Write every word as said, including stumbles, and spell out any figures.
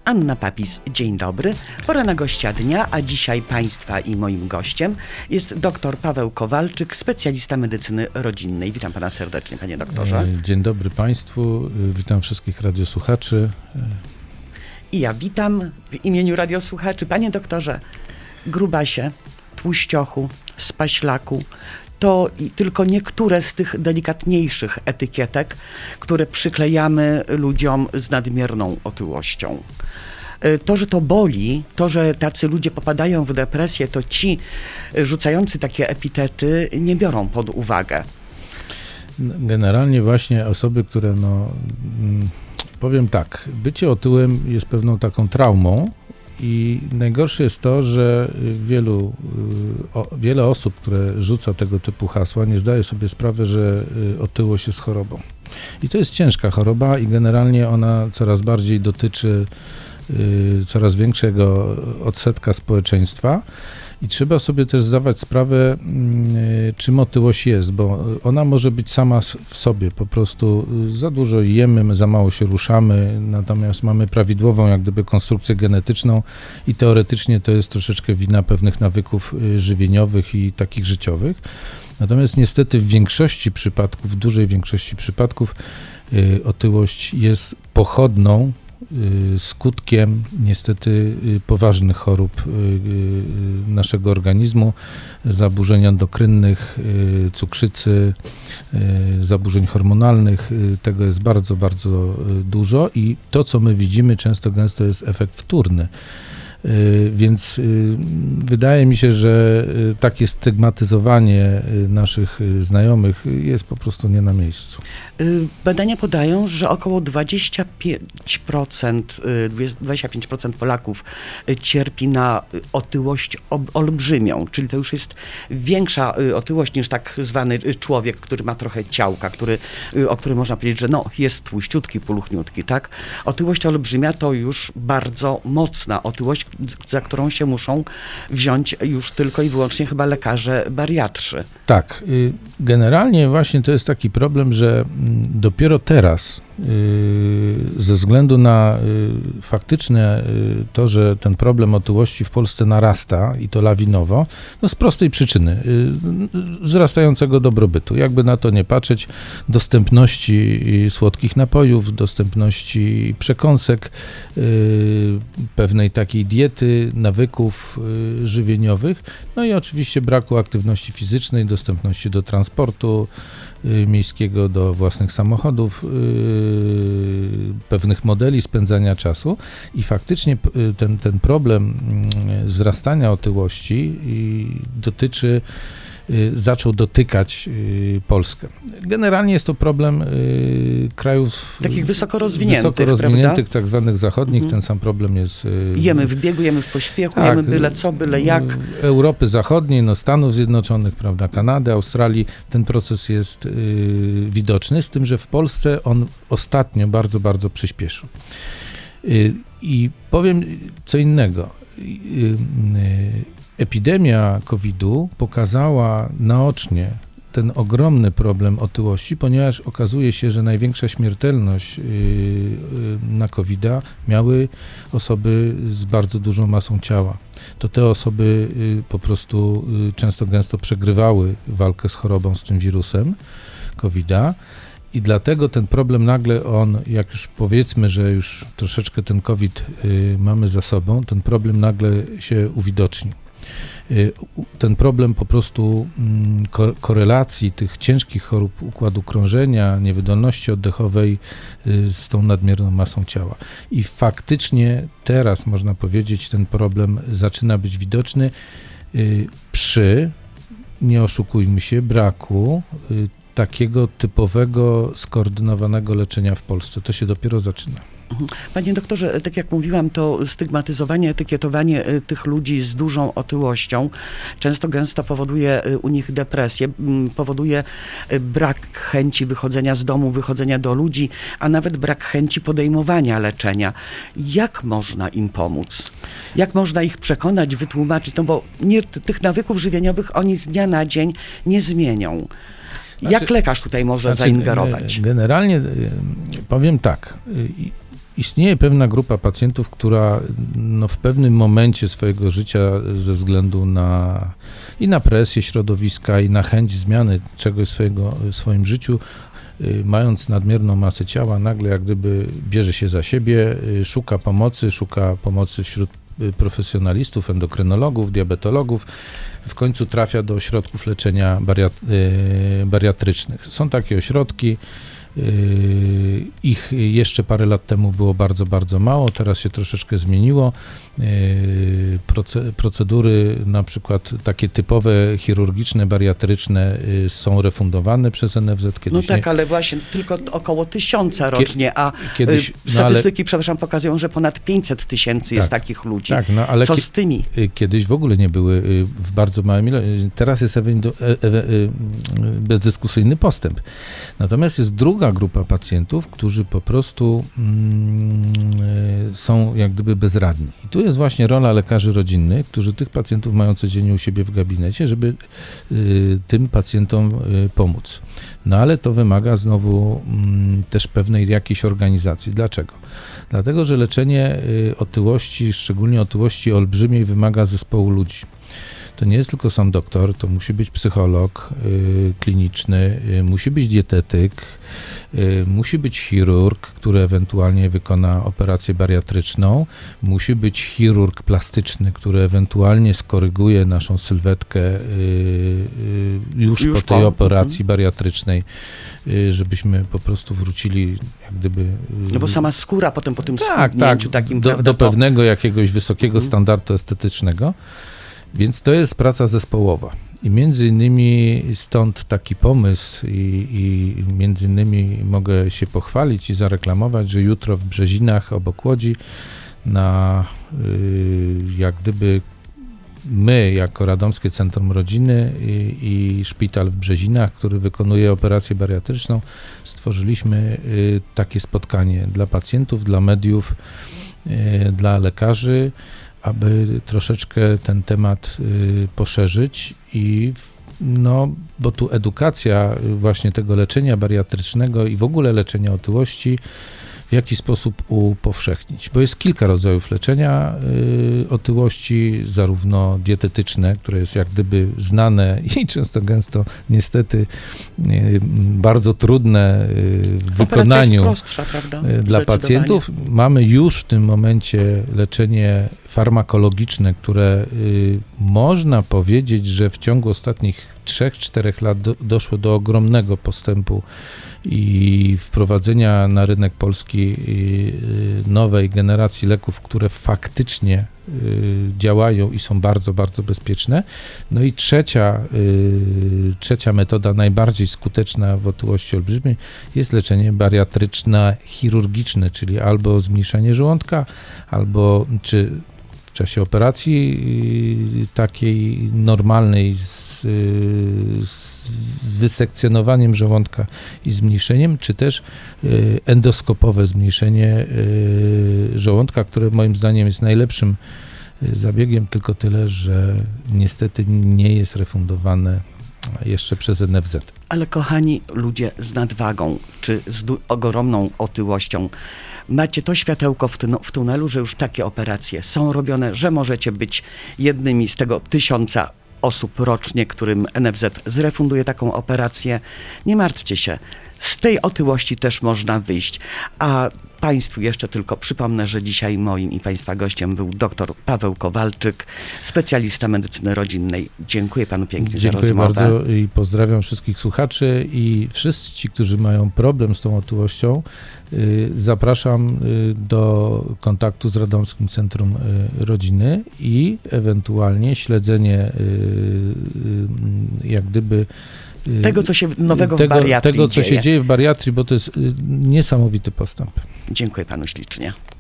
Anna Papis, dzień dobry. Pora na gościa dnia, a dzisiaj Państwa i moim gościem jest dr Paweł Kowalczyk, specjalista medycyny rodzinnej. Witam Pana serdecznie, Panie doktorze. Dzień dobry Państwu, witam wszystkich radiosłuchaczy. I ja witam w imieniu radiosłuchaczy. Panie doktorze, grubasie, tłuściochu, spaślaku, to tylko niektóre z tych delikatniejszych etykietek, które przyklejamy ludziom z nadmierną otyłością. To, że to boli, to, że tacy ludzie popadają w depresję, to ci rzucający takie epitety nie biorą pod uwagę. Generalnie właśnie osoby, które no, powiem tak, bycie otyłym jest pewną taką traumą. I najgorsze jest to, że wielu, o, wiele osób, które rzuca tego typu hasła, nie zdaje sobie sprawy, że otyłość jest chorobą. I to jest ciężka choroba i generalnie ona coraz bardziej dotyczy y, coraz większego odsetka społeczeństwa. I trzeba sobie też zdawać sprawę, czym otyłość jest, bo ona może być sama w sobie, po prostu za dużo jemy, za mało się ruszamy, natomiast mamy prawidłową jak gdyby konstrukcję genetyczną i teoretycznie to jest troszeczkę wina pewnych nawyków żywieniowych i takich życiowych. Natomiast niestety w większości przypadków, w dużej większości przypadków otyłość jest pochodną, skutkiem niestety poważnych chorób naszego organizmu, zaburzeń endokrynnych, cukrzycy, zaburzeń hormonalnych. Tego jest bardzo, bardzo dużo i to, co my widzimy często gęsto jest efekt wtórny. Więc wydaje mi się, że takie stygmatyzowanie naszych znajomych jest po prostu nie na miejscu. Badania podają, że około dwadzieścia pięć procent, dwadzieścia pięć procent Polaków cierpi na otyłość olbrzymią, czyli to już jest większa otyłość niż tak zwany człowiek, który ma trochę ciałka, który, o którym można powiedzieć, że no, jest tłuściutki, puluchniutki, tak? Otyłość olbrzymia to już bardzo mocna otyłość, za którą się muszą wziąć już tylko i wyłącznie chyba lekarze bariatrzy. Tak, generalnie właśnie to jest taki problem, że dopiero teraz ze względu na faktyczne to, że ten problem otyłości w Polsce narasta i to lawinowo, no z prostej przyczyny, wzrastającego dobrobytu. Jakby na to nie patrzeć, dostępności słodkich napojów, dostępności przekąsek, pewnej takiej diety, nawyków żywieniowych, no i oczywiście braku aktywności fizycznej, dostępności do transportu miejskiego, do własnych samochodów, pewnych modeli spędzania czasu i faktycznie ten, ten problem wzrastania otyłości dotyczy, zaczął dotykać Polskę. Generalnie jest to problem krajów takich wysoko rozwiniętych, wysoko rozwiniętych prawda? tak zwanych zachodnich. Mhm. Ten sam problem jest. Jemy w biegu, jemy w pośpiechu, tak, jemy byle co, byle jak. Europy Zachodniej, no Stanów Zjednoczonych, prawda, Kanady, Australii, ten proces jest y, widoczny, z tym, że w Polsce on ostatnio bardzo, bardzo przyspieszył. Y, I powiem co innego. Y, y, Epidemia kowida pokazała naocznie ten ogromny problem otyłości, ponieważ okazuje się, że największa śmiertelność na kowida miały osoby z bardzo dużą masą ciała. To te osoby po prostu często gęsto przegrywały walkę z chorobą, z tym wirusem kowida. I dlatego ten problem nagle on, jak już powiedzmy, że już troszeczkę ten COVID mamy za sobą, ten problem nagle się uwidocznił. Ten problem po prostu korelacji tych ciężkich chorób układu krążenia, niewydolności oddechowej z tą nadmierną masą ciała. I faktycznie teraz można powiedzieć, ten problem zaczyna być widoczny przy, nie oszukujmy się, braku takiego typowego, skoordynowanego leczenia w Polsce. To się dopiero zaczyna. Panie doktorze, tak jak mówiłam, to stygmatyzowanie, etykietowanie tych ludzi z dużą otyłością często gęsto powoduje u nich depresję, powoduje brak chęci wychodzenia z domu, wychodzenia do ludzi, a nawet brak chęci podejmowania leczenia. Jak można im pomóc? Jak można ich przekonać, wytłumaczyć? No bo nie, tych nawyków żywieniowych oni z dnia na dzień nie zmienią. Znaczy, Jak lekarz tutaj może znaczy, zaingerować? Generalnie powiem tak, istnieje pewna grupa pacjentów, która no, w pewnym momencie swojego życia ze względu na i na presję środowiska, i na chęć zmiany czegoś swojego, w swoim życiu, y, mając nadmierną masę ciała, nagle jak gdyby bierze się za siebie, y, szuka pomocy, szuka pomocy wśród y, profesjonalistów, endokrynologów, diabetologów, w końcu trafia do ośrodków leczenia bariat- y, bariatrycznych. Są takie ośrodki. Ich jeszcze parę lat temu było bardzo, bardzo mało, teraz się troszeczkę zmieniło. Procedury, na przykład takie typowe chirurgiczne, bariatryczne są refundowane przez N F Z. Kiedyś no tak, nie... ale właśnie tylko około tysiąca rocznie, a Kiedyś, no statystyki, ale... przepraszam, pokazują, że ponad pięćset tysięcy tak, jest takich ludzi. Tak, no ale co z tymi? Kiedyś w ogóle nie były w bardzo małym ilości. Teraz jest bezdyskusyjny postęp. Natomiast jest druga grupa pacjentów, którzy po prostu mm, są jak gdyby bezradni. I tu jest właśnie rola lekarzy rodzinnych, którzy tych pacjentów mają codziennie u siebie w gabinecie, żeby y, tym pacjentom y, pomóc. No ale to wymaga znowu mm, też pewnej jakiejś organizacji. Dlaczego? Dlatego, że leczenie y, otyłości, szczególnie otyłości olbrzymiej, wymaga zespołu ludzi. To nie jest tylko sam doktor, to musi być psycholog y, kliniczny, y, musi być dietetyk, y, musi być chirurg, który ewentualnie wykona operację bariatryczną, musi być chirurg plastyczny, który ewentualnie skoryguje naszą sylwetkę y, y, już, już po tej po. operacji bariatrycznej, y, żebyśmy po prostu wrócili jak gdyby... Y, no bo sama skóra potem po tym tak, schudnięciu tak, takim... do, prawda, do to... pewnego jakiegoś wysokiego mhm. standardu estetycznego. Więc to jest praca zespołowa i między innymi stąd taki pomysł i, i między innymi mogę się pochwalić i zareklamować, że jutro w Brzezinach obok Łodzi na y, jak gdyby my jako Radomskie Centrum Rodziny i, i szpital w Brzezinach, który wykonuje operację bariatryczną, stworzyliśmy y, takie spotkanie dla pacjentów, dla mediów, y, dla lekarzy, aby troszeczkę ten temat y, poszerzyć i no, bo tu edukacja właśnie tego leczenia bariatrycznego i w ogóle leczenia otyłości w jaki sposób upowszechnić, bo jest kilka rodzajów leczenia y, otyłości, zarówno dietetyczne, które jest jak gdyby znane i często gęsto niestety y, bardzo trudne y, w wykonaniu prostsza, prawda? y, dla pacjentów. Mamy już w tym momencie leczenie farmakologiczne, które y, można powiedzieć, że w ciągu ostatnich trzech czterech lat do, doszło do ogromnego postępu i wprowadzenia na rynek polski nowej generacji leków, które faktycznie działają i są bardzo, bardzo bezpieczne. No i trzecia, trzecia metoda, najbardziej skuteczna w otyłości olbrzymiej, jest leczenie bariatryczne chirurgiczne, czyli albo zmniejszenie żołądka, albo czy w czasie operacji takiej normalnej z, z wysekcjonowaniem żołądka i zmniejszeniem, czy też endoskopowe zmniejszenie żołądka, które moim zdaniem jest najlepszym zabiegiem, tylko tyle, że niestety nie jest refundowane jeszcze przez N F Z. Ale kochani ludzie z nadwagą, czy z du- ogromną otyłością, macie to światełko w, tun- w tunelu, że już takie operacje są robione, że możecie być jednymi z tego tysiąca osób rocznie, którym N F Z zrefunduje taką operację. Nie martwcie się, z tej otyłości też można wyjść. A Państwu jeszcze tylko przypomnę, że dzisiaj moim i Państwa gościem był dr Paweł Kowalczyk, specjalista medycyny rodzinnej. Dziękuję Panu pięknie Dziękuję za rozmowę. Dziękuję bardzo i pozdrawiam wszystkich słuchaczy i wszyscy ci, którzy mają problem z tą otyłością, y, zapraszam y, do kontaktu z Radomskim Centrum y, Rodziny i ewentualnie śledzenie y, y, jak gdyby tego, co się nowego tego, w bariatrii Tego, co dzieje. się dzieje w bariatrii, bo to jest y, niesamowity postęp. Dziękuję Panu ślicznie.